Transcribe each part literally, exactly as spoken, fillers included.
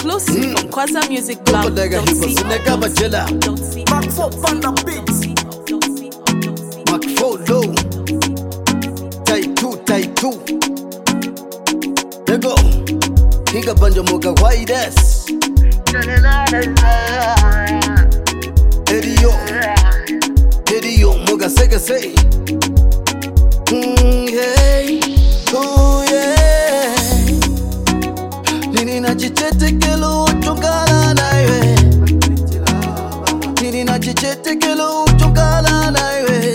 Exclusive mm. from Kwaza Music Blog. Don't see Don't see Macfo on the beats. Macfo low. Tai two, tai two. There go. Higa banjo moga waides. Edio. Edio moga sega say. Mm, hey. Oh yeah. Nini na chichete kelo chungala na iwe. Nini na chichete kelo chungala na iwe.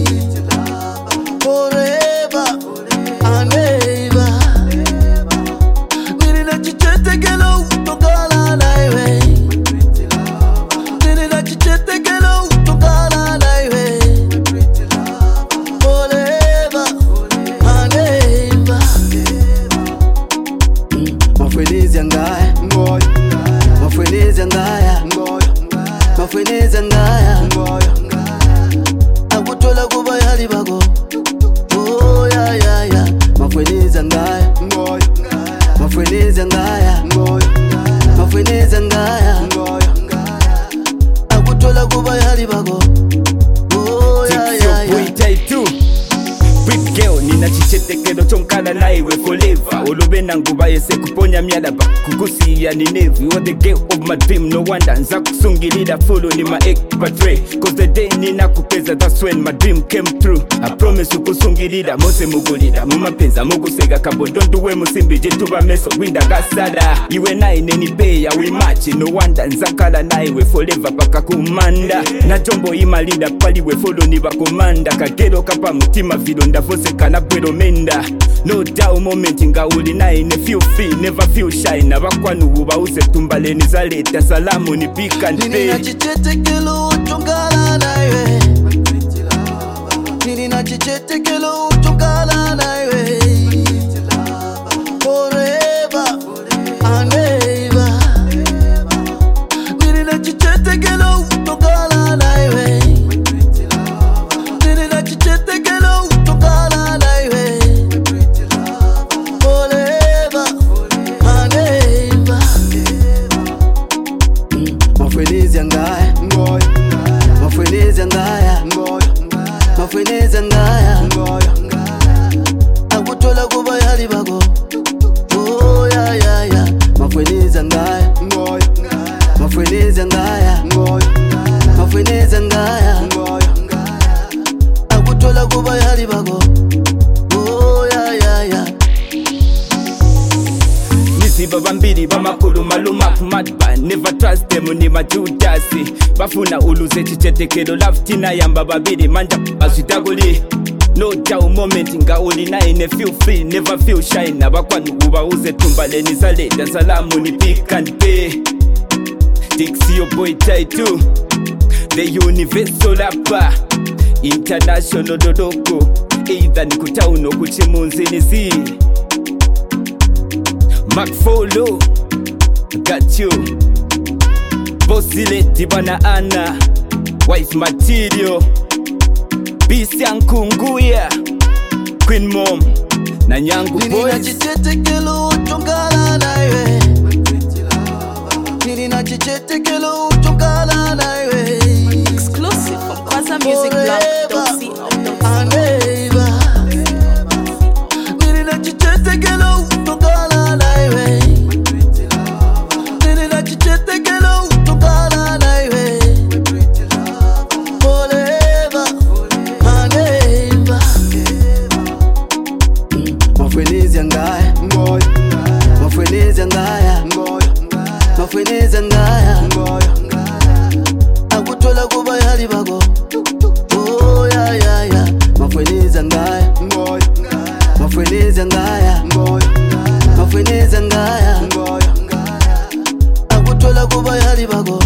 Forever and ever. Nini na chichete kelo chungala na iwe. Nini na chichete kelo chungala na iwe. Forever and ever. Mafwelezi ngaya ngoyo, mafwelezi ngaya ngoyo, mafwelezi ngaya ngoyo. Akutola kuba yali bago. Oh ya ya ya, mafwelezi ngaya ngoyo, mafwelezi ngaya ngoyo, mafwelezi ngaya ngoyo. Akutola kuba yali bago. Oh ya ya ya. Big girl, nina chichete kedo chonkala na iwe forever. Olubena nguba yese kuponya myalaba kukusi ya ni nevi. You're the girl of my dream, no wonder nza kusungilida follow ni ma ek portray. Cause the day nina kupeza, that's when my dream came true. I promise ukusungilida mose mugulida mumapenza mugusega kabodondo we musimbi jituba meso winda gasada. Iwe na ineni peya we match, no wonder nza kala na iwe forever paka kumanda. Na jombo imalida pali we follow ni bakomanda. Kagero kapa mutima vilo ndavose kana bwero menda. No doubt moment nga uli na ine feel free, never feel shy. Na bakwanu uba use tumbaleni zaleta salamu ni pika npe. Nini na chichete kelo chungala na iwe. Nini na chichete kelo chungala na iwe. Forever and ever. Nini na chichete kelo chungala na iwe. Nini na chichete kelo chungala na iwe. Forever and ever. Mafwelezi ngaya ngoyo, mafwelezi ngaya ngoyo, mafwelezi ngaya ngoyo. Akutola kuba yali bago. Oh ya ya ya, mafwelezi ngaya ngoyo, mafwelezi ngaya ngoyo, mafwelezi ngaya ngoyo. Akutola kuba yali bago. Oh ya ya ya. Nisiba bambiri bamakulu maluma madba. Never trust them ni majudasi. Bafuna uluze chichete kedo love tina yamba babiri manja asitaguli. No doubt moment nga uli na ine feel free, never feel shy. Na bakwanu uba uze tumbaleni zaleta salamu ni pick and pay. Dixie your boy Tai two, the universal rapper, international dodoko. Either ni kutauno kuchimunzi ni zi Macfo low, got you. Bossy lady bana Anna, wife material. Bisi Ankunguya, Queen Mom, na Nyangu boys. Nini na chichete kelo chungala na iwe. Nini na chichete kelo chungala na iwe. Exclusive from Kwaza Music Blog. Don't see and ever. Nini na chichete kelo chungala na iwe. Nini na chichete kelo chungala na iwe. Forever and ever. Mafwelezi ngaya ngoyo, mafwelezi ngaya ngoyo, mafwelezi ngaya ngoyo. Akutola kuba yali bago. Oh ya ya ya, mafwelezi ngaya ngoyo, mafwelezi ngaya ngoyo, mafwelezi ngaya ngoyo. Akutola kuba yali bago.